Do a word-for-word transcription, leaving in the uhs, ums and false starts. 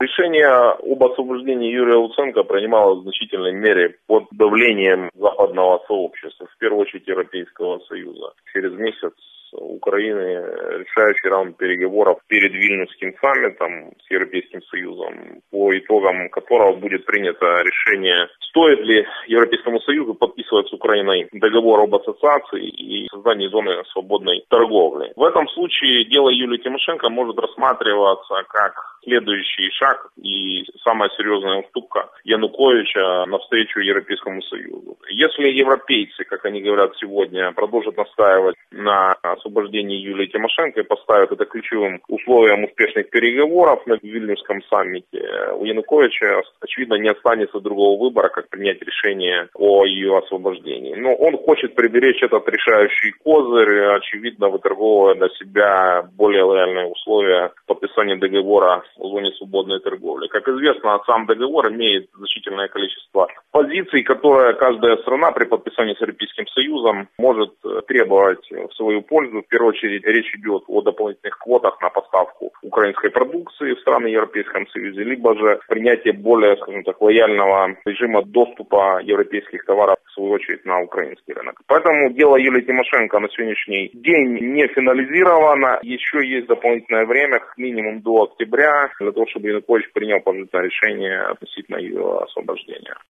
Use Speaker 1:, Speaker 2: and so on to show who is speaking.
Speaker 1: Решение об освобождении Юрия Луценко принималось в значительной мере под давлением западного сообщества, в первую очередь Европейского Союза. Через месяц Украины решающий раунд переговоров перед Вильнюсским саммитом с Европейским Союзом, по итогам которого будет принято решение, стоит ли Европейскому Союзу подписывать с Украиной договор об ассоциации и создании зоны свободной торговли. В этом случае дело Юлии Тимошенко может рассматриваться как следующий шаг и самая серьезная уступка Януковича навстречу Европейскому Союзу. Если европейцы, как они говорят сегодня, продолжат настаивать на освобождении Юлии Тимошенко и поставят это ключевым условием успешных переговоров на Вильнюсском саммите, у Януковича, очевидно, не останется другого выбора, как принять решение о ее освобождении. Но он хочет приберечь этот решающий козырь, очевидно, выторговывая для себя более лояльные условия подписания договора о зоне свободной торговли. Как известно, сам договор имеет значительное количество позиций, которые каждая страна при подписании с Европейским Союзом может требовать в свою пользу. В первую очередь речь идет о дополнительных квотах на поставку украинской продукции в страны Европейского Союза, либо же принятие более, скажем так, лояльного режима доступа европейских товаров, в свою очередь, на украинский рынок. Поэтому дело Юлии Тимошенко на сегодняшний день не финализировано. Еще есть дополнительное время, как минимум до октября, для того, чтобы Янукович принял положительное решение относительно ее освобождения.